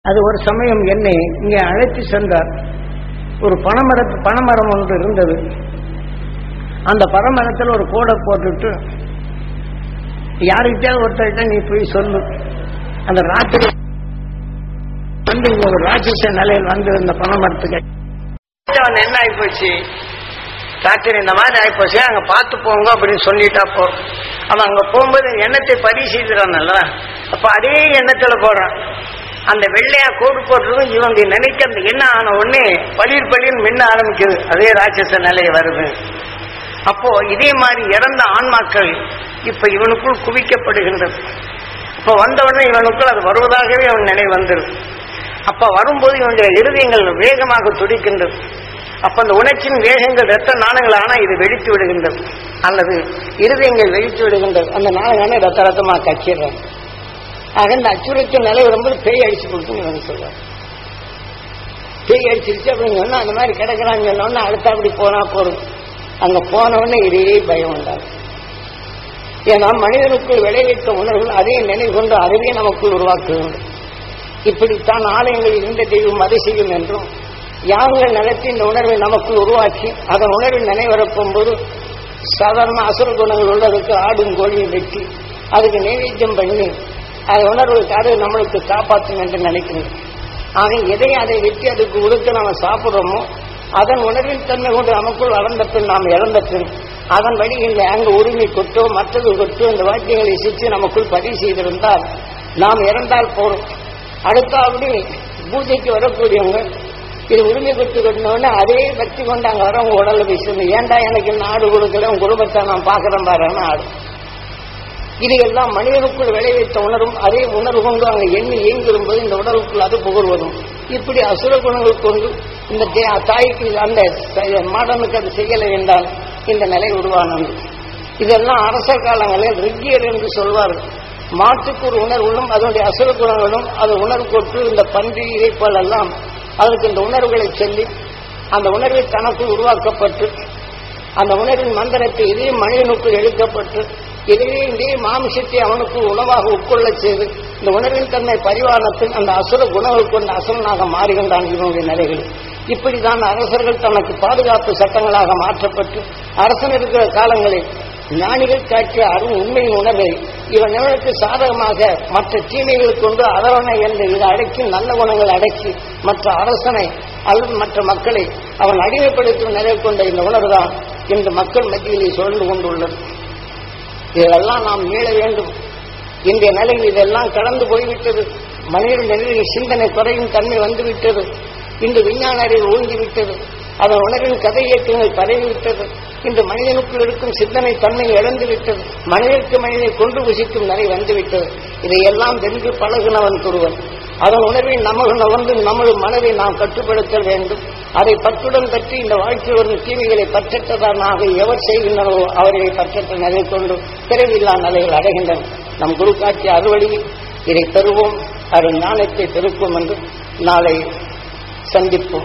அது ஒரு சமயம் என்னை இங்கே அழைத்து சென்றார். ஒரு பனைமரம் ஒன்று இருந்தது. அந்த பனைமரத்தில் ஒரு கோடை போட்டுட்டு யாருக்கிட்டாவது ஒருத்தர்கிட்ட நீ போய் சொல்லு, அந்த ராத்திரி வந்து ஒரு ராட்சச நிலையில் வந்து இந்த பனைமரத்துக்கு என்ன ஆகிப்போச்சு, ராத்திரி இந்த மாதிரி ஆகிப்போச்சு, அங்க பார்த்து போங்க அப்படின்னு சொல்லிட்டா போ. அவன் அங்க போகும்போது எண்ணத்தை பரிசீலிக்கிறான்ல, அப்ப அதே எண்ணத்துல போறான். அந்த வெள்ளையா கோடு போட்டுறதும் இவங்க நினைக்க அந்த எண்ணம் ஆன உடனே பளிர் மின்ன ஆரம்பிக்குது, அதே ராட்சச நிலை வருது. அப்போ இதே மாதிரி இறந்த ஆன்மாக்கள் இப்ப இவனுக்குள் குவிக்கப்படுகின்றது. அப்ப வந்தவுடனே இவனுக்குள் அது வருவதாகவே அவன் நினைவு வந்துடும். அப்ப வரும்போது இவனுடைய இருதயங்கள் வேகமாக துடிக்கின்றது. அப்ப அந்த உணர்ச்சியின் வேகங்கள் ரத்த நாணங்கள் ஆனா இது வெடித்து விடுகின்றது, அல்லது இருதயங்கள் வெடித்து விடுகின்றது. அந்த நாணங்கான ரத்த ரத்தமா கச்சிடுறான். ஆக இந்த அச்சுறுத்தல் நிலை வரும்போது பேய் அடிச்சு கொடுத்துன்னு இவங்க சொல்றாங்க. பேய் அடிச்சிருச்சு அப்படின்னு சொன்னா அந்த மாதிரி கிடக்கிறான்னு சொன்னோன்னா அடுத்த அப்படி போனா போறோம். அங்க போனவுடனே இதே பயம் உண்டாகும். ஏன்னா மனிதனுக்குள் விளைவித்த உணர்வுகள் அதே நினைவு கொண்டு அதுவே நமக்குள் உருவாக்குகிறது. இப்படித்தான் ஆலயங்களில் இந்த தெய்வம் அதை செய்யும் என்றும் யாகங்கள் நடத்தி இந்த உணர்வை நமக்குள் உருவாக்கி அதன் உணர்வில் நினைவரப்பும்போது சாதாரண அசுர குணங்கள் உள்ளதுக்கு ஆடும் கோழியும் வெட்டி அதுக்கு நைவேத்தியம் பண்ணி அது உணர்வுக்காக நம்மளுக்கு காப்பாற்றும் என்று நினைக்கிறேன். ஆக எதை அதை வெட்டி அதுக்கு உடுக்க நாம சாப்பிட்றோமோ அதன் உணர்வின் தன்மை கொண்டு நமக்குள் வளர்ந்த பின் நாம் இறந்த பின் அதன் வழியில் அங்கு உரிமை கொட்டோ மற்றது கொட்டோ இந்த வாக்கியங்களை சிச்சு நமக்குள் பதிவு செய்திருந்தால் நாம் இறந்தால் போறோம். அடுத்தாப்படி பூஜைக்கு வரக்கூடியவங்க இது உரிமை கொட்டு கொட்டினோடனே அதே பக்தி கொண்டு அங்கே வரவங்க உடல்ல பேசணும், ஏன்டா எனக்கு இந்த ஆடு கொடுக்கல, உன் குடும்பத்தை நான் பார்க்கறேன் பாருன்னு ஆடு. இது எல்லாம் மனிதனுக்குள் விளைவித்த உணரும் அதே உணர்வு கொண்டு அங்கே எண்ணி இயங்கிரும்போது இந்த உடலுக்குள் அது புகழ்வதும் இப்படி அசுர குணங்கள் கொண்டு இந்த தாய்க்கு அந்த மாடனுக்கு அது செய்யலை என்றால் இந்த நிலை உருவானது. இதெல்லாம் அரசர் காலங்களில் ரிக்கியர் என்று சொல்வார்கள். மாட்டுக்கு ஒரு உணர்வுகளும் அதனுடைய அசுர குணங்களும் அது உணர்வு கொண்டு இந்த பன்றி இறைப்பால் எல்லாம் அதற்கு இந்த உணர்வுகளை சொல்லி அந்த உணர்வை தனக்குள் உருவாக்கப்பட்டு அந்த உணர்வின் மந்திரத்தை இதே மனிதனுக்குள் எழுக்கப்பட்டு இதே மாமிசத்தை அவனுக்குள் உணவாக உட்கொள்ள செய்து இந்த உணர்வின் தன்மை பரிவாரணத்தில் அந்த அசுர குணங்கள் கொண்ட அசுரனாக மாறுகின்றான் இவனுடைய நிலைகள். இப்படிதான் அரசர்கள் தனக்கு பாதுகாப்பு சட்டங்களாக மாற்றப்பட்டு அரசன் இருக்கிற காலங்களில் ஞானிகள் காட்டிய அருள் உண்மையின் உணர்வை இவன் நிலவுக்கு சாதகமாக மற்ற தீமைகள் கொண்டு அரவணை என்று இதை அடக்கி நல்ல குணங்களை அடக்கி மற்ற அரசனை அல்லது மற்ற மக்களை அவன் அடிமைப்படுத்தும் நிலை கொண்ட இந்த உணர்வுதான் இன்று மக்கள் மத்தியிலே சுழன்று கொண்டுள்ளது. இதெல்லாம் நாம் மீள வேண்டும். இன்றைய நிலையில் இதெல்லாம் கடந்து போய்விட்டது. மனித நிலையில் சிந்தனை குறையும் தன்மை வந்துவிட்டது. இன்று விஞ்ஞான அறிவு ஓங்கிவிட்டது. அதன் உணர்வின் கதையேற்றங்கள் பரவிவிட்டது. இன்று மனிதனுக்குள் இருக்கும் சிந்தனை தன்மை இழந்துவிட்டது. மனிதனுக்கு மனிதனை கொண்டு புசிக்கும் நிலை வந்துவிட்டது. இதையெல்லாம் வென்று பழகுனவன் ஒருவன். அதன் உணர்வை நமது நமது மனதை நாம் கட்டுப்படுத்த வேண்டும். அதை பற்றுடன் பற்றி இந்த வாழ்க்கையில் வரும் தீமைகளை பற்றற்றதானாக எவர் செய்கின்றனோ அவர்களை பற்றற்ற நிலை கொண்டு பிறவில்லா நிலைகள் அடைகின்றன. நம் குரு காட்சிய அறுவழியில் இதை பெறுவோம், அது ஞானத்தை பெருக்கும் என்று நாளை சந்திப்போம்.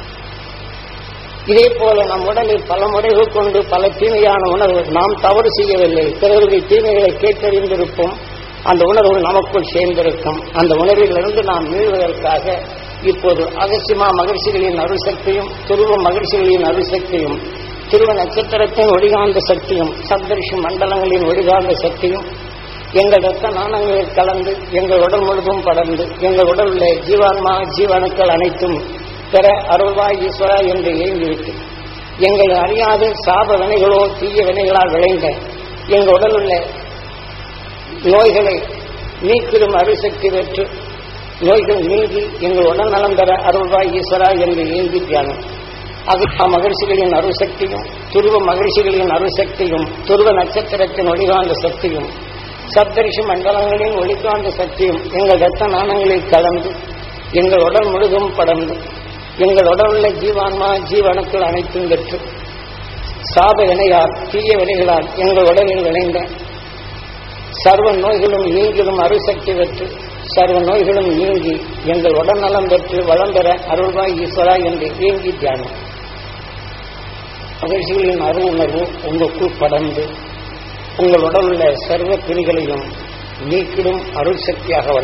இதே போல நம் உடலில் பல முறைகள் கொண்டு பல தீமையான உணர்வு நாம் தவறு செய்யவில்லை, பிறருடைய தீமைகளை கேட்டறிந்திருப்போம். அந்த உணர்வு நமக்குள் சேர்ந்திருக்கும். அந்த உணர்விலிருந்து நாம் மீள்வதற்காக இப்போது அகசியமா மகிழ்ச்சிகளின் அருள் சக்தியும் துருவ மகிழ்ச்சிகளின் அருள் சக்தியும் துருவ நட்சத்திரத்தின் ஒளிகாந்த சக்தியும் சப்தரிஷி மண்டலங்களின் ஒளிகாந்த சக்தியும் எங்கள் ரத்த நாணங்களில் கலந்து எங்கள் உடல் முழுதும் படர்ந்து எங்கள் உடல் உள்ள ஜீவான்மா ஜீவனுக்கள் அனைத்தும் பெற அருள்வாய் ஈஸ்வரா என்று இயங்கிவிட்டு எங்கள் அறியாத சாப வினைகளோ தீய வினைகளால் விளைந்த எங்கள் உடல் உள்ள நோய்களை நீக்கிடும் அருள்சக்தி பெற்று நோய்கள் நீங்கி எங்கள் உடல் நலம் பெற அருள்வாய் ஈஸ்வரா என்று இயங்கி தியானம். அது மகிழ்ச்சிகளின் அருள்சக்தியும் துருவ மகிழ்ச்சிகளின் அருள்சக்தியும் துருவ நட்சத்திரத்தின் ஒளிகாந்த சக்தியும் சப்தரிஷி மண்டலங்களின் ஒளிகாந்த சக்தியும் எங்கள் ரத்த நாணங்களில் கலந்து எங்கள் உடல் முழுதும் படர்ந்து எங்கள் உடல் உள்ள ஜீவான்மா ஜீவனுக்கள் அனைத்தும் பெற்று சாப வினையால் தீய வினைகளால் எங்கள் உடலில் விளைந்த சர்வ நோய்களும் நீங்கிடும் அருள்சக்தி பெற்று சர்வ நோய்களும் நீங்கி எங்கள் உடல் நலம் பெற்று வளம் பெற அருள்வாய் ஈஸ்வரா என்று இயங்கி தியானம். மகிழ்ச்சிகளின் அருள் உணர்வு உங்களுக்குள் படர்ந்து உங்கள் உடல் உள்ள சர்வ பிணிகளையும் நீக்கிடும் அருள் சக்தியாக வளரும்.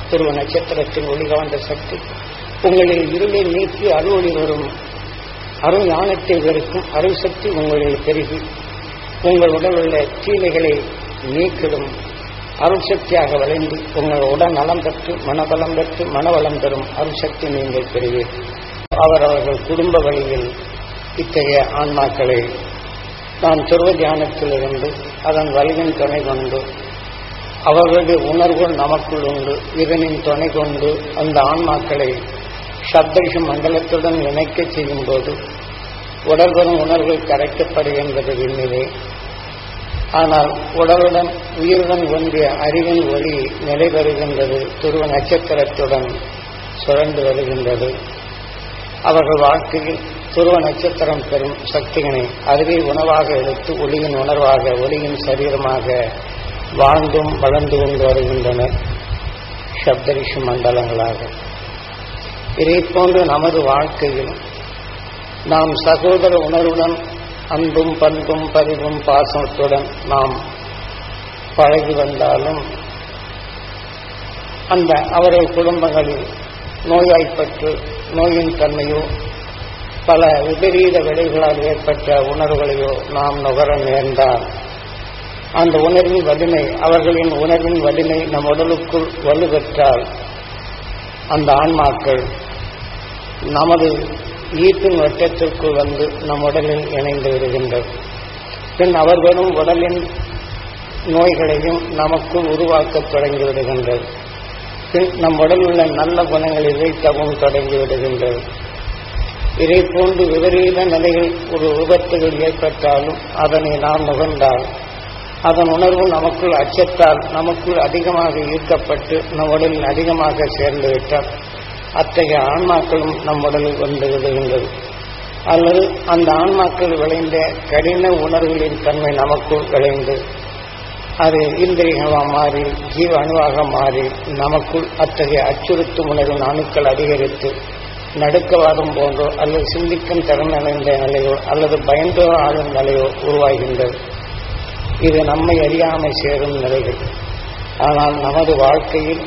துருவ நட்சத்திரத்தின் ஒளிகாந்த சக்தி உங்களில் இருளை நீக்கி அருளொளி வரும் அருள் ஞானத்தை வெறுக்கும் அருள் சக்தி உங்களில் பெருகி உங்கள் உடல் உள்ள தீமைகளை நீக்கிடும் அருள் சக்தியாக விளைந்து உங்கள் உடல் நலம் பெற்று மனபலம் பெற்று மனவளம் பெறும் அருள் சக்தி நீங்கள் பெறுவீர்கள். அவரவர்கள் குடும்ப வழியில் இத்தகைய ஆன்மாக்களை நாம் துருவ தியானத்திலிருந்து அதன் வலிவின் துணை கொண்டு அவர்களுடைய உணர்வுகள் நமக்குள் உண்டு, இதனின் துணை கொண்டு அந்த ஆன்மாக்களை சப்தரிஷ மண்டலத்துடன் இணைக்க செய்யும் போது உடல்வரும் உணர்வுகள் கரைக்கப்படுகின்றது விண்ணிலே. ஆனால் உடலுடன் உயிருடன் ஒன்றிய அறிவின் ஒளி நிலை பெறுகின்றது, துருவ நட்சத்திரத்துடன் சுழன்று வருகின்றது. அவர்கள் வாழ்க்கையில் துருவ நட்சத்திரம் பெறும் சக்திகளை அதுவே உணவாக எடுத்து ஒளியின் உணர்வாக ஒளியின் சரீரமாக வாழ்ந்தும் வளர்ந்து கொண்டு வருகின்றனர் சப்தரிஷி மண்டலங்களாக. இதை போன்று நமது வாழ்க்கையில் நாம் சகோதர உணர்வுடன் அன்பும் பண்பும் பரிவும் பாசத்துடன் நாம் பழகி வந்தாலும் அந்த அவர்கள் குடும்பங்களில் நோய்வாய்ப்பட்டு நோயின் தன்மையோ பல விபரீத விளைவுகளால் ஏற்பட்ட உணர்வுகளையோ நாம் நுகர நேர்ந்தால் அந்த உணர்வின் வலிமை அவர்களின் உணர்வின் வலிமை நம் உடலுக்குள் வலுப்பெற்றால் அந்த ஆன்மாக்கள் நமது ஈர்ப்பின் வட்டத்திற்குள் வந்து நம் உடலில் இணைந்து விடுகின்றது. பின் அவர்களும் உடலின் நோய்களையும் நமக்குள் உருவாக்கத் தொடங்கி விடுகின்றது. பின் நம் உடலில் உள்ள நல்ல குணங்களை வைக்கவும் தொடங்கி விடுகின்றது. இதை போன்று விபரீத நிலையில் ஒரு விபத்துகள் ஏற்பட்டாலும் அதனை நாம் நுகர்ந்தால் அதன் உணர்வு நமக்குள் அச்சத்தால் நமக்குள் அதிகமாக ஈர்க்கப்பட்டு நம் உடலில் அதிகமாக சேர்ந்துவிட்டால் அத்தகைய ஆன்மாக்களும் நம் உடலில் வந்து விடுகின்றது. அல்லது அந்த ஆன்மாக்கள் விளைந்த கடின உணர்வுகளின் தன்மை நமக்குள் விளைந்து அது இந்திரியமாக மாறி ஜீவ அணுவாக மாறி நமக்குள் அத்தகைய அச்சுறுத்தும் உணர்வின் அணுக்கள் அதிகரித்து நடுக்கவாதம் போன்றோ அல்லது சிந்திக்கும் திறன் அடைந்த நிலையோ அல்லது பயந்தோ ஆளும் நிலையோ உருவாகின்றது. இது நம்மை அறியாமல் சேரும் நிலைகள். ஆனால் நமது வாழ்க்கையில்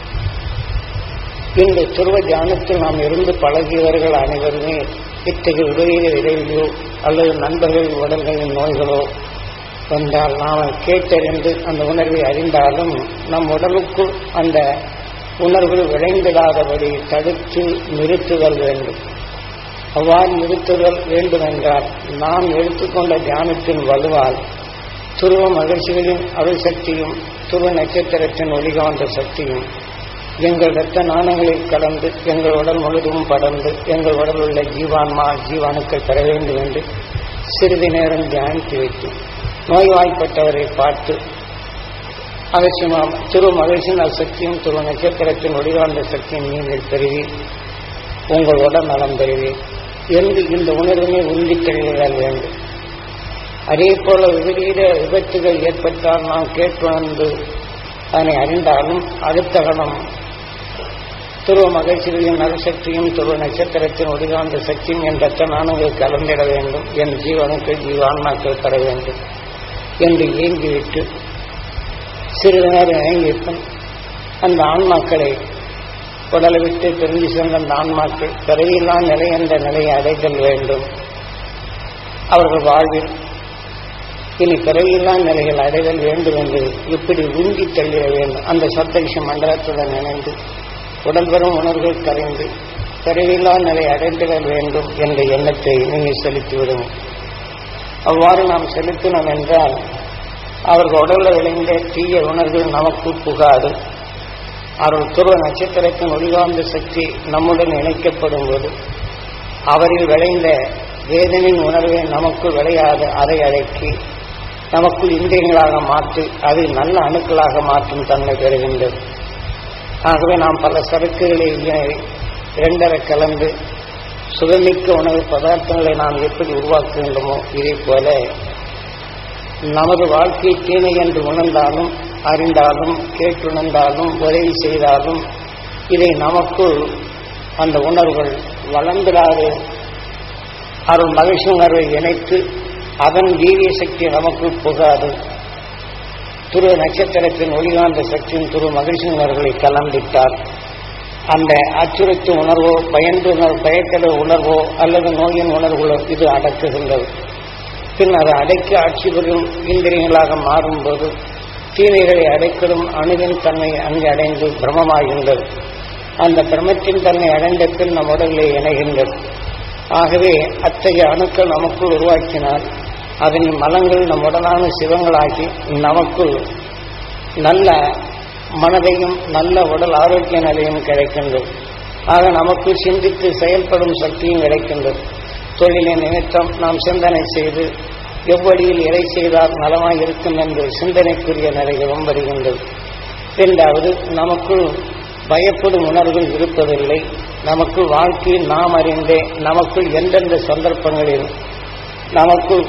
இந்த துருவ தியானத்தில் நாம் இருந்து பழகியவர்கள் அனைவருமே இத்தகைய விபரீத இடைவெளியோ அல்லது நண்பர்கள் உடல்களின் நோய்களோ வந்தால் நாம் கேட்டறிந்து அந்த உணர்வை அறிந்தாலும் நம் உடலுக்குள் அந்த உணர்வுகள் விளைந்திடாதபடி தடுத்து நிறுத்துதல் வேண்டும். அவ்வாறு நிறுத்துதல் வேண்டுமென்றால் நாம் எடுத்துக்கொண்ட தியானத்தின் வலுவால் துருவ மகிழ்ச்சிகளின் அருள் சக்தியும் துருவ நட்சத்திரத்தின் ஒளிகாந்த சக்தியும் எங்கள் இரத்த நாணங்களில் கலந்து எங்கள் உடல் முழுதும் படர்ந்து எங்கள் உடல் உள்ள ஜீவாணுக்கள் பெற வேண்டும் என்று சிறிது நேரம் தியானித்து வைத்து நோய்வாய்ப்பட்டவரை பார்த்து அவசியமாக துருவ மகிழ்ச்சியின் சக்தியும் துருவ நட்சத்திரத்தின் ஒளிகாந்த சக்தியும் நீங்கள் பெறுவி உங்கள் உடல் நலம் பெறுவி என்று இந்த உணர்வினை உறுதி தெளிதல் வேண்டும். அதே போல விபரீத விபத்துகள் ஏற்பட்டால் நாம் கேட்டுணர்ந்து அதனை அறிந்தாலும் அடுத்த கணம் துருவ மகிழ்ச்சிகளின் நலசக்தியும் துருவ நட்சத்திரத்தின் ஒளிகாந்த சக்தியும் என் ரத்த நாணங்கள் கலந்திட வேண்டும், என் ஜீவனுக்கு ஜீவான்மாக்கள் பெற வேண்டும் என்று ஏங்கிவிட்டு சிறிது நேரம் இயங்கியிருக்கும் அந்த ஆன்மாக்களை உடலை விட்டு பிரிந்து சென்ற அந்த ஆன்மாக்கள் பிறவியில்லா நிலை என்ற நிலையை அடைதல் வேண்டும். அவர்கள் வாழ்வில் இனி பிறவியில்லா நிலைகள் அடைதல் வேண்டும் என்று இப்படி உந்தி தள்ளிட வேண்டும். அந்த சப்தரிஷி மண்டலத்துடன் இணைந்து உடல் பெறும் உணர்வுகள் கரைந்து பிறவியில்லா நிலை அடைந்திடல் வேண்டும் என்ற எண்ணத்தை நீங்கள் செலுத்திவிடும். அவ்வாறு நாம் செலுத்தினோம் என்றால் அவர்கள் உடலில் விளைந்த தீய உணர்வுகள் நமக்கு புகாது. அவர்கள் துருவ நட்சத்திரத்தின் ஒளிகாந்த சக்தி நம்முடன் இணைக்கப்படும் போது அவரில் விளைந்த வேதனையின் உணர்வை நமக்குள் விளையாது அதை அடக்கி நமக்குள் இந்திரியங்களாக மாற்றி அதை நல்ல அணுக்களாக மாற்றும் தன்மை பெறுகின்றது. ஆகவே நாம் பல சரக்குகளை இரண்டரை கலந்து சுகமிக்க உணவு பதார்த்தங்களை நாம் எப்படி உருவாக்குகின்றோமோ இதே போல நமது வாழ்க்கை தீமை என்று உணர்ந்தாலும் அறிந்தாலும் கேட்டுணர்ந்தாலும் உதவி செய்தாலும் இதை நமக்குள் அந்த உணர்வுகள் வளர்ந்திடாது அருள் மகிழ்ச்சி உணர்வை இணைத்து அதன் வீரிய சக்தி நமக்குள் புகாது. துருவ நட்சத்திரத்தின் ஒளிகாந்த சக்தியின் துருவ மகிழ்ச்சி உணர்வுகளை கலந்திட்டால் அந்த அச்சுறுத்து உணர்வோ பயக்கட உணர்வோ அல்லது நோயின் உணர்வுகளோ இது அடக்குகின்றது. பின் அதை அடக்கி ஆட்சி பெறும் இந்திரியங்களாக மாறும்போது தீமைகளை அடைக்கிடும் அணுவின் தன்மை அங்கு அடைந்து பிரமமாகின்றது. அந்த பிரமத்தின் தன்மை அடைந்த பின் நம் உடலிலே இணைகின்றது. ஆகவே அத்தகைய அணுக்கள் நமக்குள் உருவாக்கினால் அதன் மலங்கள் நம் உடலான சிவங்களாகி நமக்குள் நல்ல மனதையும் நல்ல உடல் ஆரோக்கிய நிலையும் கிடைக்கின்றது. ஆக நமக்கு சிந்தித்து செயல்படும் சக்தியும் கிடைக்கின்றது. தொழிலின் நிமித்தம் நாம் சிந்தனை செய்து எவ்வழியில் எதை செய்தால் நலமாய் இருக்கும் என்று சிந்தனைக்குரிய நிலைகளும் வருகின்றது. இரண்டாவது, நமக்குள் பயப்படும் உணர்வுகள் இருப்பதில்லை. நமக்குள் வாழ்க்கையில் நாம் அறிந்தே நமக்குள் எந்தெந்த சந்தர்ப்பங்களில் நமக்குள்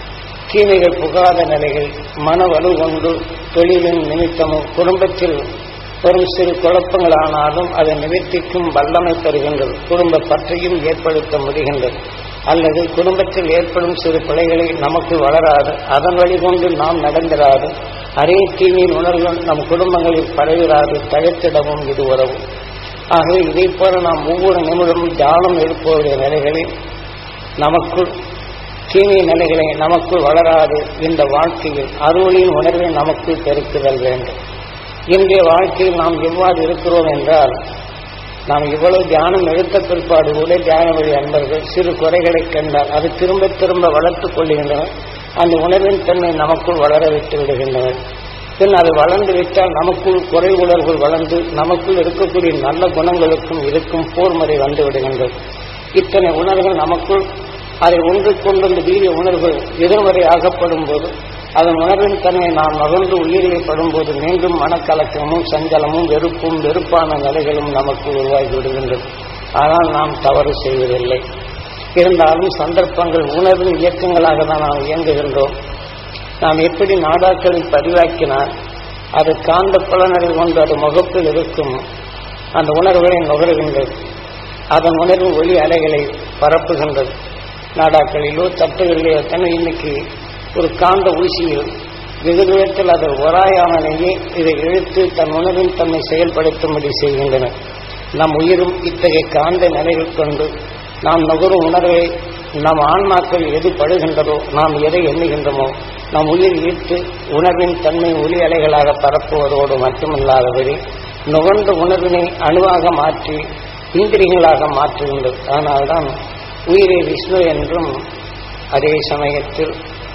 தீமைகள் புகாத நிலைகள் மன வலு கொண்டு தொழிலின் நிமித்தமும் குடும்பத்தில் வரும் சிறு குழப்பங்களானாலும் அதை நிவர்த்திக்கும் வல்லமை தருகின்றது. குடும்ப பற்றையும் ஏற்படுத்த முடிகின்றது. அல்லது குடும்பத்தில் ஏற்படும் சிறு பிழைகளை நமக்கு வளராது, அதன் வழி கொண்டு நாம் நடந்திராது, அதே தீமையின் உணர்வுகள் நம் குடும்பங்களில் பரவிராது, தழைத்திடவும் இது உதவும். ஆகவே இதை போல நாம் ஒவ்வொரு நிமிடமும் தியானம் எழுப்புவடைய நிலைகளில் நமக்குள் தீமை நிலைகளை நமக்குள் வளராது இந்த வாழ்க்கையில் அருளின் உணர்வை நமக்குள் பெருக்குதல் வேண்டும். இன்றைய வாழ்க்கையில் நாம் எவ்வாறு இருக்கிறோம் என்றால், நாம் இவ்வளவு தியானம் எடுத்த பிற்பாடு கூட தியான வழி அன்பர்கள் சிறு குறைகளை கண்டால் அது திரும்ப திரும்ப வளர்த்துக் கொள்கின்றனர். அந்த உணர்வின் தன்மை நமக்குள் வளர விட்டு விடுகின்றனர். பின் அது வளர்ந்து விட்டால் நமக்குள் குறை உணர்வுகள் வளர்ந்து நமக்குள் இருக்கக்கூடிய நல்ல குணங்களுக்கும் இதுக்கும் போர்முறை வந்து விடுகின்றது. இத்தனை உணர்வுகள் நமக்குள் அதை ஒன்றுக்கொண்டு வீரிய உணர்வுகள் எதிர்மறை ஆகப்படும் போது அதன் உணர்வின் தன்மை நாம் நகர்ந்து உயிரிழப்படும் போது மீண்டும் மனக்கலக்கமும் சஞ்சலமும் வெறுப்பான நிலைகளும் நமக்கு உருவாகி விடுகின்றது. ஆனால் நாம் தவறு செய்வதில்லை. இருந்தாலும் சந்தர்ப்பங்கள் உணர்வின் இயக்கங்களாக தான் நாம் இயங்குகின்றோம். நாம் எப்படி நாடாக்களில் பதிவாக்கினால் அது காந்த புலனறை கொண்டு அது முகப்பில் இருக்கும் அந்த உணர்வுகளை நுகருகின்றது. அதன் உணர்வு ஒளி அலைகளை பரப்புகின்றது. நாடாக்களிலோ தட்டுகளிலோ எத்தனை இன்னைக்கு ஒரு காந்த ஊசியில் வெகு தூரத்தில் அது ஒராயாமலேயே இதை இழுத்து தன் உணர்வின் தன்னை செயல்படுத்தும்படி செய்கின்றன. நம் உயிரும் இத்தகைய காந்த நிலைகள் கொண்டு நாம் நுகரும் உணர்வை நம் ஆன்மாக்கள் எது படுகின்றதோ, நாம் எதை எண்ணுகின்றமோ நம் உயிர் ஈர்த்து உணர்வின் தன்மை ஒளி அலைகளாக பரப்புவதோடு மட்டுமில்லாதபடி நுகர்ந்த உணர்வினை அணுவாக மாற்றி இந்திரியங்களாக மாற்றுகின்றது. அதனால்தான் உயிரை விஷ்ணு என்றும் அதே சமயத்தில்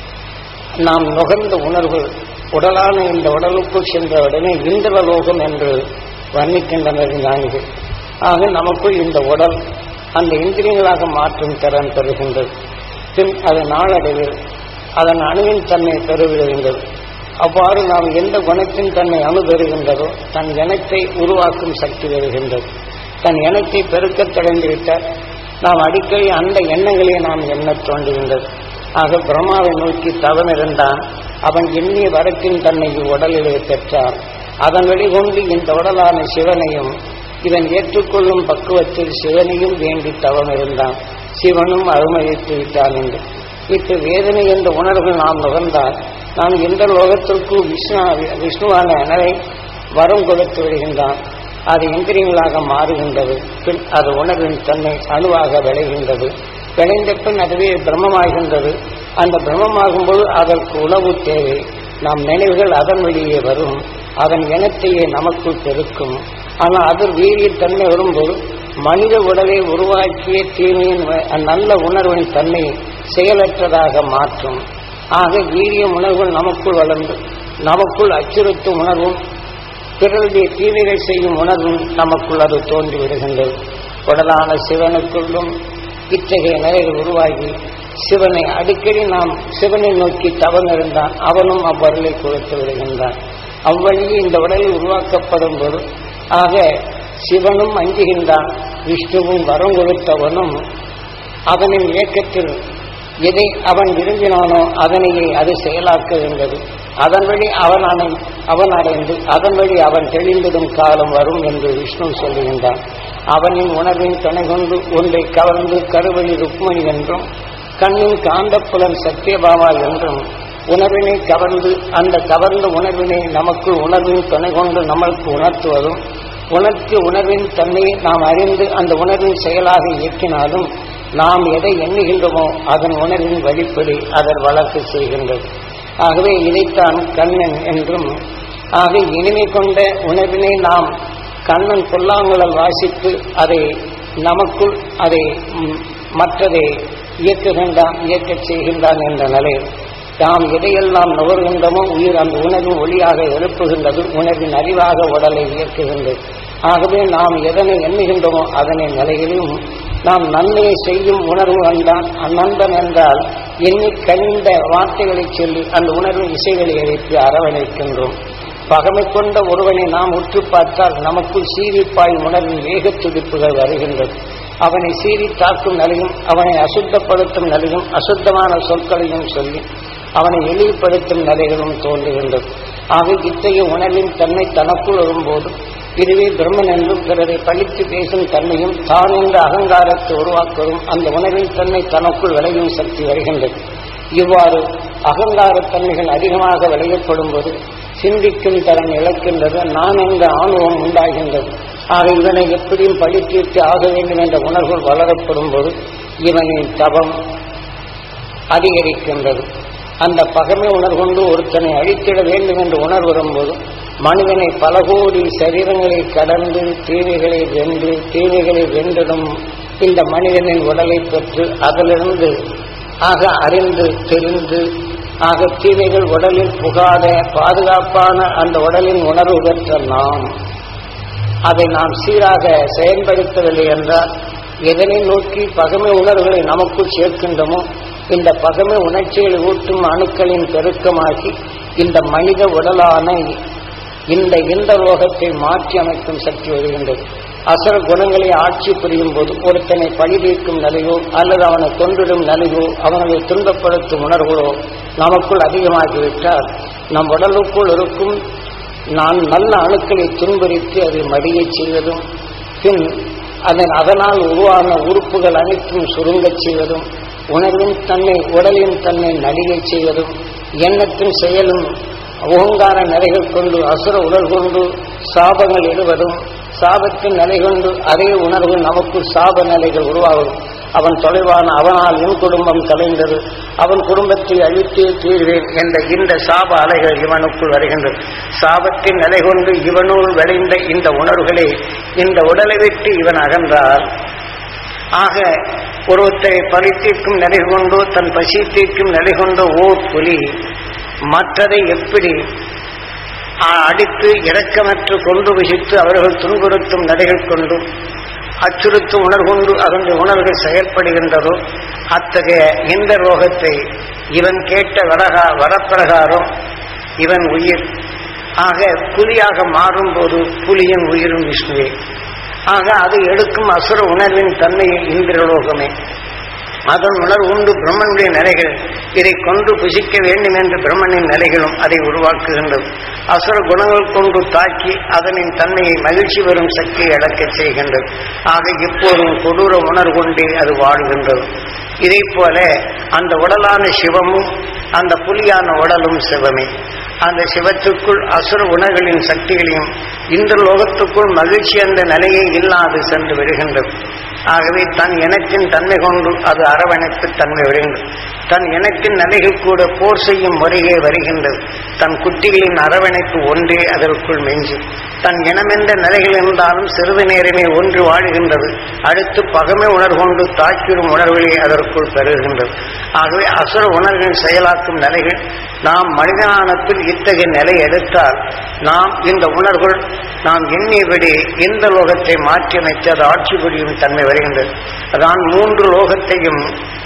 நாம் நுகர்ந்த உணர்வு உடலான இந்த உடலுக்குள் சென்றவுடனே இந்திரலோகம் என்று வர்ணிக்கின்றனர் ஞானிகள். ஆக நமக்குள் இந்த உடல் அந்த இந்திரியங்களாக மாற்றும் திறன் பெறுகின்றது. பின் அது நாளடைவில் அதன் அணுவின் தன்மை பெறுவிடுகின்றது. அவ்வாறு நாம் எந்த குணத்தின் தன்மை அணு பெறுகின்றதோ தன் இனத்தை உருவாக்கும் சக்தி பெறுகின்றது. தன் இனத்தை பெருக்கத் தொடங்கிவிட்டால் நாம் அடிக்கடி அந்த எண்ணங்களை நாம் எண்ணத் தோன்றுகின்றது. ஆக பிரம்மாவை நோக்கி தவன் இருந்தான். அவன் எண்ணிய வரத்தின் தன்னை உடலிலே பெற்றான். அதன் வெளிகொண்டு இந்த உடலான சிவனையும் இவன் ஏற்றுக்கொள்ளும் பக்குவத்தில் சிவனையும் வேண்டி தவம் இருந்தான். சிவனும் அருமழித்து விட்டான் என்று இப்ப வேதனை என்ற உணர்வு நாம் நுகர்ந்தால் நாம் எந்த லோகத்திற்கு விஷ்ணுவான நிலை வரம் கொடுத்து விடுகின்றான். அது இந்திரியங்களாக மாறுகின்றது. பின் அது உணர்வின் தன்னை அணுவாக விளைகின்றது. விளைந்த பின் அதுவே பிரம்மமாகின்றது. அந்த பிரம்மமாகும்போது அதற்கு உணவு தேவை. நம் நினைவுகள் அதன் வழியே வரும். அதன் இனத்தையே நமக்குள் பெருக்கும். ஆனால் அது வீரியத்தன்மை வரும்போது மனித உடலை உருவாக்கிய தீமையின் நல்ல உணர்வின் தன்மை செயலற்றதாக மாற்றும். ஆக வீரிய உணர்வுகள் நமக்குள் வளர்ந்து நமக்குள் அச்சுறுத்தும் உணர்வும் பிறருடைய தீமைகள் செய்யும் உணர்வும் நமக்குள் அது தோன்றி விடுகின்றது. உடலான சிவனுக்குள்ளும் இத்தகைய நிலைகள் உருவாகி சிவனை அடிக்கடி நாம் சிவனை நோக்கி தவன் இருந்தான். அவனும் அவ்வருளை கொடுத்து விடுகின்றான். அவ்வழியே இந்த உடலில் உருவாக்கப்படும் போது ஆக சிவனும் அஞ்சுகின்றான். விஷ்ணுவும் வரம் கொடுத்தவனும் அவனின் இயக்கத்தில் எதை அவன் விரும்பினானோ அதனையே அது செயலாக்குகின்றது. அதன் வழி அவன் அடைந்து அதன் வழி அவன் தெளிந்திடும் காலம் வரும் என்று விஷ்ணு சொல்லுகின்றான். அவனின் உணர்வின் துணை கொண்டு ஒன்றை கவர்ந்து கருவழி ருக்மணி என்றும் கண்ணின் காந்தப்புலன் சத்தியபாமா என்றும் உணர்வினை கவர்ந்து அந்த கவர்ந்த உணர்வினை நமக்குள் உணர்வின் துணை கொண்டு நம்மளுக்கு உணர்த்துவதும், உணர்த்தி உணர்வின் தன்மையை நாம் அறிந்து அந்த உணர்வின் செயலாக இயக்கினாலும் நாம் எதை எண்ணுகின்றோமோ அதன் உணர்வின் வழிப்படி அதன் வளர்ச்சி செய்கின்றது. ஆகவே இதைத்தான் கண்ணன் என்றும், ஆக இனிமை கொண்ட உணர்வினை நாம் கண்ணன் புல்லாங்குழல் வாசித்து அதை நமக்குள் அதை மற்றதை இயக்குகின்றான், இயக்கச் செய்கின்றான் என்ற நிலையில் நாம் எதையெல்லாம் நுகர்கின்றமோ உயிர் அந்த உணர்வின் ஒளியாக எழுப்புகின்றது, உணர்வின் அறிவாக உடலை இயக்குகின்றது. ஆகவே நாம் எதனை எண்ணுகின்றோமோ அதனை நிலையிலும் நாம் நன்மையை செய்யும் உணர்வு வந்தான். அந்நண்பன் என்றால் எண்ணி கனிந்த வார்த்தைகளை சொல்லி அந்த உணர்வின் இசைகளை எழுப்பி அரவணைக்கின்றோம். பகமை கொண்ட ஒருவனை நாம் உற்று பார்த்தால் நமக்குள் சீரிப்பாய் உணர்வின் வேகத் துடிப்புகள் வருகின்றது. அவனை சீறி தாக்கும் நிலையும் அவனை அசுத்தப்படுத்தும் நிலையும் அசுத்தமான சொற்களையும் சொல்லி அவனை எளிவுபடுத்தும் நிலைகளும் தோன்றுகின்றது. ஆக இத்தகைய உணர்வின் தன்மை தனக்குள் வரும்போது இதுவே பிரம்மன் என்றும் பிறரை பழித்து பேசும் தன்மையும் தான் என்ற அகங்காரத்தை உருவாக்குவதும் அந்த உணர்வின் தன்மை தனக்குள் விளையும் சக்தி வருகின்றது. இவ்வாறு அகங்காரத் தன்மைகள் அதிகமாக விளையப்படும் போது சிந்திக்கும் தரம் இழக்கின்றது, நான் என்ற ஆணவம் உண்டாகின்றது. ஆக இவனை எப்படியும் பழித்தீர்த்து ஆக வேண்டும் என்ற உணர்வுகள் வளரப்படும் போது இவனின் தபம் அதிகரிக்கின்றது. அந்த பகமை உணர்கொண்டு ஒருத்தனை அழித்திட வேண்டும் என்று உணர்வு வரும்போது மனிதனை பல கோடி சரீரங்களை கடந்து தீமைகளை வென்றிடும் இந்த மனிதனின் உடலை பெற்று அதிலிருந்து ஆக அறிந்து தெரிந்து ஆக தீமைகள் உடலில் புகாத பாதுகாப்பான அந்த உடலின் உணர்வு பெற்ற நாம் அதை நாம் சீராக செயல்படுத்தவில்லை என்றால் எதனை நோக்கி பகமை உணர்வுகளை நமக்குள் சேர்க்கின்றமோ இந்த பகமை உணர்ச்சிகளை ஊட்டும் அணுக்களின் பெருக்கமாகி இந்த மனித உடலான இந்த லோகத்தை மாற்றி அமைக்கும் சக்தி வருகின்றது. அசுர குணங்களை ஆட்சி புரியும் போது ஒருத்தனை பழிதீர்க்கும் நிலையோ அல்லது அவனை கொன்றிடும் நிலையோ அவனை துன்பப்படுத்தும் உணர்வுகளோ நமக்குள் அதிகமாகிவிட்டால் நம் உடலுக்குள் இருக்கும் நான் நல்ல அணுக்களை துன்புறுத்தி அதை மடியச் செய்வதும் பின் அதனால் உருவான உறுப்புகள் அனைத்தும் சுருங்கச் செய்வதும் உணர்வின் தன்மை உடலின் தன்மை நடிகச் செய்வதும் எண்ணத்தின் செயலும் அகங்கார நிலைகள் கொண்டு அசுர உடல் கொண்டு சாபங்கள் இடுவதும் சாபத்தின் நிலை கொண்டு அதே உணர்வு நமக்குள் சாப நிலைகள் உருவாகும். அவன் தொலைவான அவனால் என் குடும்பம் கலைந்தது, அவன் குடும்பத்தை அழித்தே தீர்வேன் என்ற இந்த சாப அலைகள் இவனுக்குள் வருகின்றது. சாபத்தின் நிலை கொண்டு இவனுள் விளைந்த இந்த உணர்வுகளை இந்த உடலை விட்டு இவன் அகன்றால் ஆக ஒருவத்தை பழி தீர்க்கும் நிலை கொண்டோ தன் பசி தீர்க்கும் நிலை கொண்டோ ஓர் புலி மற்றதை எப்படி அடித்து இரக்கமற்று கொண்டு விசித்து அவர்கள் துன்புறுத்தும் நிலைகள் கொண்டு அச்சுறுத்தும் உணர்கொண்டு அதனுடைய உணர்வுகள் செயல்படுகின்றதோ அத்தகைய இந்த ரோகத்தை இவன் கேட்ட வரப்பிரகாரம் இவன் உயிர் ஆக புலியாக மாறும்போது புலியின் உயிரும் விஷ்ணுவே. ஆக அதை எடுக்கும் அசுர உணர்வின் தன்மையை இந்திரலோகமே அதன் உணர்வு உண்டு. பிரம்மனுடைய நிலைகள் இதை கொண்டு புசிக்க வேண்டும் என்ற பிரம்மனின் நிலைகளும் அதை உருவாக்குகின்றது. அசுர குணங்கள் கொண்டு தாக்கி அதனின் தன்மையை மகிழ்ச்சி வரும் சக்தியை அடக்கச் செய்கின்றது. ஆக இப்போதும் கொடூர உணர்வு கொண்டே அது வாழ்கின்றது. இதை போல அந்த உடலான சிவமும் அந்த புலியான உடலும் சிவமே. அந்த சிவத்துக்குள் அசுர உணர்வுகளின் சக்திகளையும் இந்த லோகத்துக்குள் மகிழ்ச்சி என்ற நிலையை இல்லாது சென்று விடுகின்றது. ஆகவே தன் இனத்தின் தன்மை கொண்டு அது அரவணைப்பு தன்மை வருகின்றது. தன் இனத்தின் நிலைகள் கூட போர் செய்யும் முறையே வருகின்றது. தன் குட்டிகளின் அரவணைப்பு ஒன்றே அதற்குள் மெஞ்சு. தன் இனமென்ற நிலைகள் இருந்தாலும் சிறிது நேரமே ஒன்று வாழுகின்றது. அடுத்து பகமை உணர்கொண்டு தாக்கிடும் உணர்வுகளை அதற்குள் பெறுகின்றது. ஆகவே அசுர உணர்வின் செயலாக்கும் நிலைகள் நாம் மனிதனானத்தில் இத்தகைய நிலை எடுத்தால் நாம் இந்த உணர்வுகள் நாம் எண்ணியபடி இந்த லோகத்தை மாற்றி அமைத்து அது ஆட்சி புரியும் தன்மை வருகின்றது. அதான் 3 லோகத்தையும்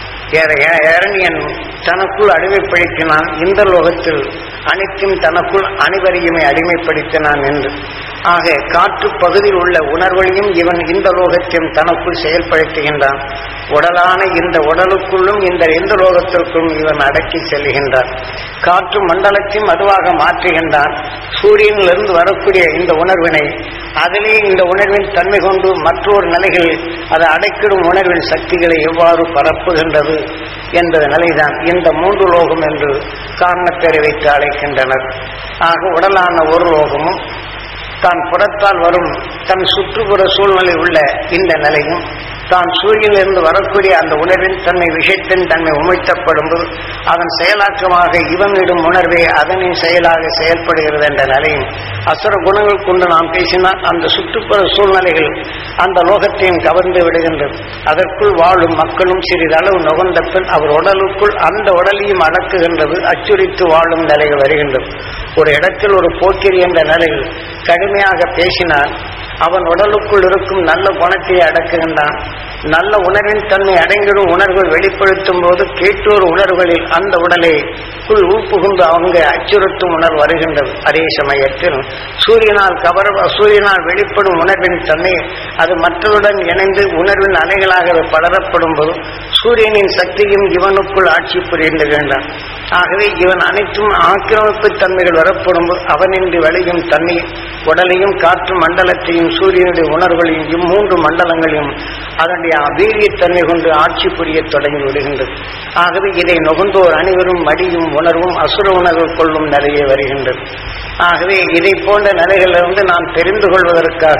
இரணியன் தனக்குள் அடிமைப்படுத்தினான். இந்த லோகத்தில் அனைத்தும் தனக்குள் அனைவரையுமே அடிமைப்படுத்தினான் என்று ஆக காற்று பகுதியில் உள்ள உணர்வுகளையும் இவன் இந்த லோகத்தையும் தனக்குள் செயல்படுத்துகின்றான். உடலான இந்த உடலுக்குள்ளும் இந்த லோகத்திற்கும் இவன் அடக்கி செல்கின்றான். காற்று மண்டலத்தையும் அதுவாக மாற்றுகின்றான். சூரியனிலிருந்து வரக்கூடிய இந்த உணர்வினை அதிலே இந்த உணர்வின் தன்மை கொண்டு மற்றொரு நிலைகள் அதை அடைக்கிடும் உணர்வின் சக்திகளை எவ்வாறு பரப்புகின்றது என்பது நிலைதான் இந்த 3 லோகம் என்று காரணப்பேரை வைத்து அழைக்கின்றனர். ஆக உடலான ஒரு லோகமும் தான் புறத்தால் வரும் தன் சுற்றுப்புற சூழ்நிலை உள்ள இந்த நிலையும் தான் சூரியனிலிருந்து வரக்கூடிய அந்த உணர்வின் தன்மை விஷயத்தின் தன்மை உமிழ்த்தப்படும்போது அதன் செயலாக்கமாக இவனிடும் உணர்வே அதனின் செயலாக செயல்படுகிறது என்ற நிலையும் அசுர குணங்கள் கொண்டு நாம் பேசினால் அந்த சுற்றுப்புற சூழ்நிலைகள் அந்த லோகத்தையும் கவர்ந்து விடுகின்றது. அதற்குள் வாழும் மக்களும் சிறிதளவு நுகர்ந்த பின் அவர் உடலுக்குள் அந்த உடலையும் அடக்குகின்றது. அச்சுரித்து வாழும் நிலைகள் வருகின்றது. ஒரு இடத்தில் ஒரு போக்கிரி என்ற நிலையில் கடுமையாக பேசினான். அவன் உடலுக்குள் இருக்கும் நல்ல குணத்தை அடக்குகின்றான். நல்ல உணர்வின் தன்மை அடங்கிடும் உணர்வுகள் வெளிப்படுத்தும் போது கேட்டோர் உணர்வுகளில் அந்த உடலை உள்புகுந்து அவங்க அச்சுறுத்தும் உணர்வு வருகின்றது. அதே சமயத்தில் சூரியனால் வெளிப்படும் உணர்வின் தன்மை அது மற்றதுடன் இணைந்து உணர்வின் அலைகளாக படரப்படும் போது சூரியனின் சக்தியும் இவனுக்குள் ஆட்சி புரிந்துகின்றான். ஆகவே இவன் அனைத்தும் ஆக்கிரமிப்பு தன்மைகள் வரப்படும் போது அவனின்றி வழியும் தன்மை உடலையும் காற்று மண்டலத்தையும் சூரியனுடைய உணர்வுகளையும் இம்மூன்று மண்டலங்களையும் அதனுடைய வீரியத்தன்மை கொண்டு ஆட்சி புரிய தொடங்கி விடுகின்றது. ஆகவே இதை நுகர்ந்தோர் அனைவரும் மடியும் உணர்வும் அசுர உணர்வு கொள்ளும் நிலையே வருகின்றது. ஆகவே இதை போன்ற நிலைகளிலிருந்து நாம் தெரிந்து கொள்வதற்காக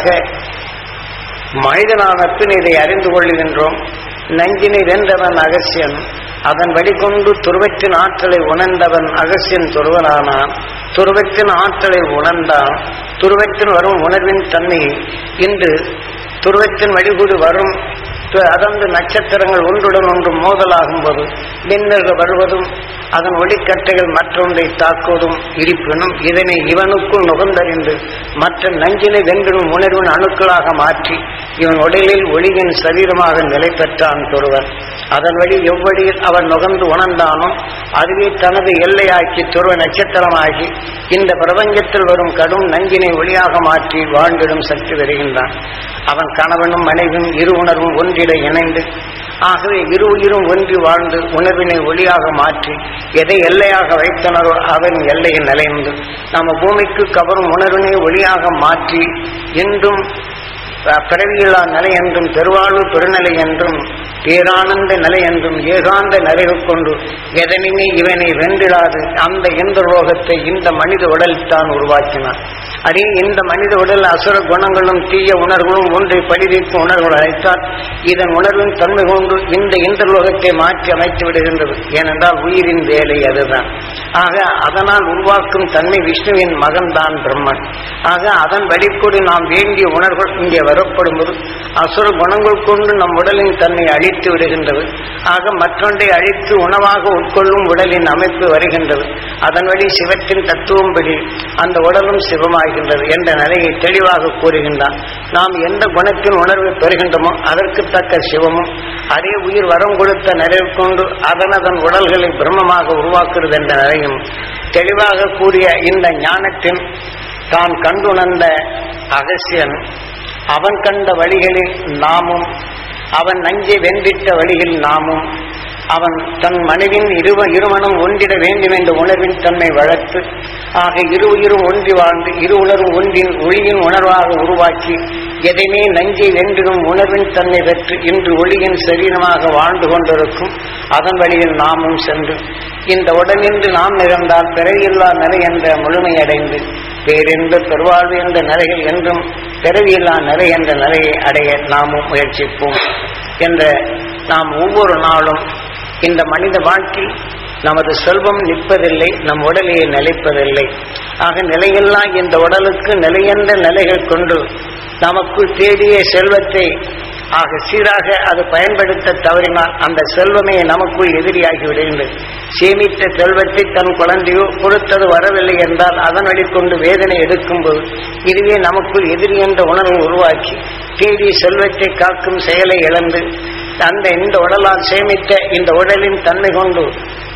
மனிதனான பின் இதை அறிந்து கொள்கின்றோம். நஞ்சினை வென்றவன் அகசியன், அதன் வழிகொண்டு துருவத்தின் ஆற்றலை உணர்ந்தவன் அகசியன் துருவனானான். துருவத்தின் ஆற்றலை உணர்ந்தான். துருவத்தில் வரும் உணர்வின் தன்மை இன்று துருவத்தின் வழிகூடி வரும் அதந்து நட்சத்திரங்கள் ஒன்றுடன் ஒன்று மோதலாகும் போது மின்னல்கள் வருவதும் அதன் ஒளிக்கட்டைகள் மற்றொன்றை தாக்குவதும் இருப்பினும் இதனை இவனுக்குள் நுகர்ந்தறிந்து மற்ற நஞ்சினை வென்றும் உணர்வின் அணுக்களாக மாற்றி இவன் உடலில் ஒளியின் சரீரமாக நிலை பெற்றான் துருவன். அதன் வழி எவ்வழியில் அவன் நுகர்ந்து உணர்ந்தானோ அதுவே தனது எல்லையாக்கி துருவ நட்சத்திரமாகி இந்த பிரபஞ்சத்தில் வரும் கடும் நஞ்சினை ஒளியாக மாற்றி வாழ்ந்திடும் சக்தி வருகின்றான். அவன் கணவனும் மனைவியும் இரு உணர்வும் ஒன்றிட இணைந்து ஆகவே இரு உயிரும் ஒன்றி வாழ்ந்து உணர்வினை ஒளியாக மாற்றி எதை எல்லையாக வைத்தனரோ அவன் எல்லையில் நிலைந்து நம்ம பூமிக்கு கவரும் உணர்வினை ஒளியாக மாற்றி என்றும் பிறவியில்லா நிலை என்றும் பெருவாழ்வு பெருநிலை என்றும் பேரானந்த நிலை என்றும் ஏகாந்த நிறைவு கொண்டு எதனையுமே இவனை வென்றிடாது அந்த இந்திரலோகத்தை இந்த மனித உடல்தான் உருவாக்கினான். அதே இந்த மனித உடல் அசுர குணங்களும் தீய உணர்வுகளும் ஒன்றை படிவிக்கும் உணர்வுகள் அழைத்தால் இதன் உணர்வின் தன்மை கொண்டு இந்த இந்திரலோகத்தை மாற்றி அமைத்து விடுகின்றது. ஏனென்றால் உயிரின் வேலை அதுதான். ஆக அதனால் உருவாக்கும் தன்மை விஷ்ணுவின் மகன்தான் பிரம்மன். ஆக அதன் வழிக்கூடி நாம் வேண்டிய உணர்வுகள் இங்கே வரப்படும்போது அசுர குணங்கள் கொண்டு நம் உடலின் தன்மை அழித்து விடுகின்றது. ஆக மற்றொன்றை அழித்து உணவாக உட்கொள்ளும் உடலின் அமைப்பு வருகின்றது. அதன் வழி சிவத்தின் தத்துவம் படி அந்த உடலும் சிவமாகின்றது என்ற நிலையை தெளிவாக கூறுகின்றான். நாம் எந்த குணத்தின் உணர்வை பெறுகின்றோமோ அதற்கு தக்க சிவமும் அதே உயிர் வரம் கொடுத்த நிறைவு கொண்டு அதனதன் உடல்களை பிரம்மமாக உருவாக்குகிறது என்ற நிலையும் தெளிவாக கூறிய இந்த ஞானத்தின் தான் கண்டுணர்ந்த அகசியன் அவன் கண்ட வழிகளில் நாமும் அவன் நஞ்சை வென்றிட்ட வழியில் நாமும் அவன் தன் மனைவின் இருமனம் ஒன்றிட வேண்டும் என்ற உணர்வின் தன்மை வளர்த்து ஆக இரு உயிரும் ஒன்றி வாழ்ந்து இரு உணர்வும் ஒன்றின் ஒளியின் உணர்வாக உருவாக்கி எதையுமே நஞ்சை வென்றிடும் உணர்வின் தன்மை பெற்று இன்று ஒளியின் சரீரமாக வாழ்ந்து கொண்டிருக்கும் அதன் வழியில் நாமும் சென்று இந்த உடனின்று நாம் நிகழ்ந்தால் பிறவியில்லா நிலை என்ற முழுமையடைந்து பேரென்று பெருவாழ்வு என்ற நிலைகள் என்றும் பிறவியில்லா நிலை என்ற நிலையை அடைய நாமும் முயற்சிப்போம் என்ற நாம் ஒவ்வொரு நாளும் இந்த மனித வாழ்க்கை நமது செல்வம் நிற்பதில்லை, நம் உடலையே நிலைப்பதில்லை. ஆக நிலையெல்லாம் இந்த உடலுக்கு நிலையென்ற நிலைகள் கொண்டு நமக்குள் தேடிய செல்வத்தை ஆக சீராக அது பயன்படுத்த தவறினால் அந்த செல்வமே நமக்குள் எதிரியாகி விடுகின்றது. சேமித்த செல்வத்தை தன் குழந்தையோ கொடுத்தது வரவில்லை என்றால் அதன் வழிகொண்டு வேதனை எடுக்கும்போது இதுவே நமக்குள் எதிரி என்ற உணர்வை உருவாக்கி தேடி செல்வத்தை காக்கும் செயலை இழந்து அந்த இந்த உடலால் சேமித்த இந்த உடலின் தன்மை கொண்டு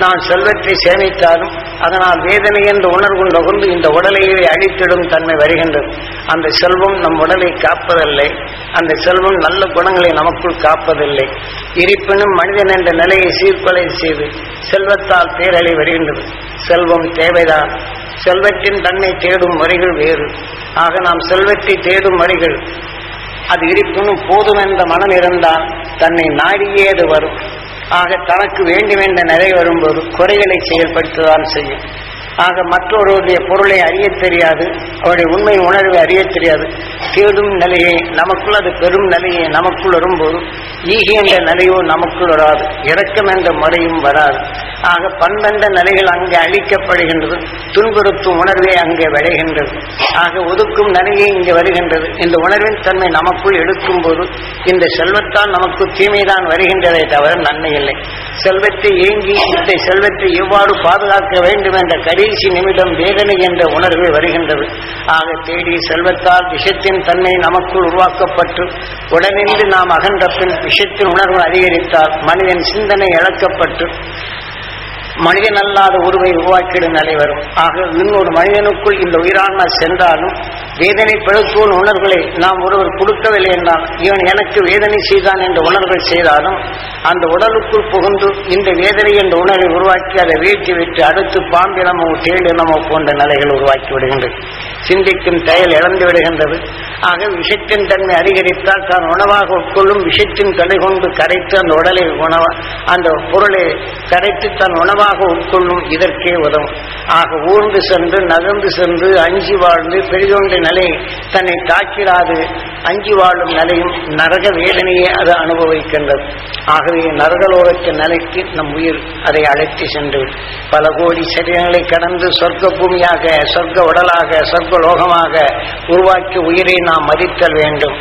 நான் செல்வத்தை சேமித்தாலும் அதனால் வேதனை என்ற உணர்வு கொண்டு இந்த உடலையே அழித்திடும் தன்மை வருகின்றது. அந்த செல்வம் நம் உடலை காப்பதில்லை, அந்த செல்வம் நல்ல குணங்களை நமக்குள் காப்பதில்லை. இருப்பினும் மனிதன் என்ற நிலையை சீர்கொலை செய்து செல்வத்தால் பேரலை வருகின்றது. செல்வம் தேவைதான், செல்வத்தின் தன்மை தேடும் முறைகள் வேறு. ஆக நாம் செல்வத்தை தேடும் முறைகள் அது இருப்பினும் போதும் என்ற மனம் இருந்தால் தன்னை நாடியே அது வரும். ஆக தனக்கு வேண்டும் என்ற நிலை வரும்போது குறைகளை செயல்படுத்ததான் செய்யும். ஆக மற்றொருடைய பொருளை அறிய தெரியாது, அவருடைய உண்மை உணர்வை அறிய தெரியாது. தேடும் நிலையை நமக்குள், அது பெரும் நிலையை நமக்குள் வரும்போது ஈகி என்ற நிலையோ நமக்குள் வராது, இரக்கம் என்ற முறையும் வராது. ஆக பன்னெண்டு நிலைகள் அங்கே அழிக்கப்படுகின்றது, துன்புறுத்தும் உணர்வே அங்கே விளைகின்றது. ஆக ஒதுக்கும் நிலையே இங்கே வருகின்றது. இந்த உணர்வின் தன்மை நமக்குள் எடுக்கும் போது இந்த செல்வத்தால் நமக்கு தீமைதான் வருகின்றதை தவிர நன்மை இல்லை. செல்வத்தை ஏங்கி இந்த செல்வத்தை எவ்வாறு பாதுகாக்க வேண்டும் என்ற கடைசி நிமிடம் வேதனை என்ற உணர்வு வருகின்றது. ஆக தேடி செல்வத்தால் விஷத்தின் தன்மை நமக்குள் உருவாக்கப்பட்டு உடனின்றி நாம் அகன்ற பின் விஷத்தின் உணர்வு அதிகரித்தால் மனிதன் சிந்தனை இழக்கப்பட்டு மனிதன் அல்லாத உருவை உருவாக்கிடும் நிலை வரும். ஆக இன்னொரு மனிதனுக்குள் இந்த உயிரான்மா சென்றாலும் வேதனை பழுத்தோன் உணர்வுகளை நாம் ஒருவர் கொடுக்கவில்லை என்றால் இவன் எனக்கு வேதனை செய்தான் என்ற உணர்வுகள் செய்தாலும் அந்த உடலுக்குள் புகுந்து இந்த வேதனை என்ற உணர்வை உருவாக்கி அதை வீழ்த்தி விட்டு அடுத்து பாம்பினமோ தேடினமோ போன்ற நிலைகள் உருவாக்கி விடுகின்றது. சிந்திக்கும் செயல் இழந்து விடுகின்றது. ஆக விஷத்தின் தன்மை அதிகரித்தால் தான் உணவாக உட்கொள்ளும் விஷத்தின் தலை கொண்டு கரைத்து அந்த உடலை அந்த பொருளை கரைத்து தன் உணவாக உட்கொள்ளும் இதற்கே உதவும். ஆக ஊர்ந்து சென்று நகர்ந்து சென்று அஞ்சி வாழ்ந்து பெரிதொன்ற நிலை தன்னை தாக்கிடாது அஞ்சி வாழும் நிலையும் நரக வேதனையே அது அனுபவிக்கின்றது. ஆகவே நரகலோகத்தின் நிலைக்கு நம் உயிர் அதை அழைத்து சென்று பல கோடி சரீரங்களை கடந்து சொர்க்க பூமியாக, சொர்க்க உடலாக, சொர்க்க லோகமாக உருவாக்கி உயிரை நாம் மதித்தல் வேண்டும்.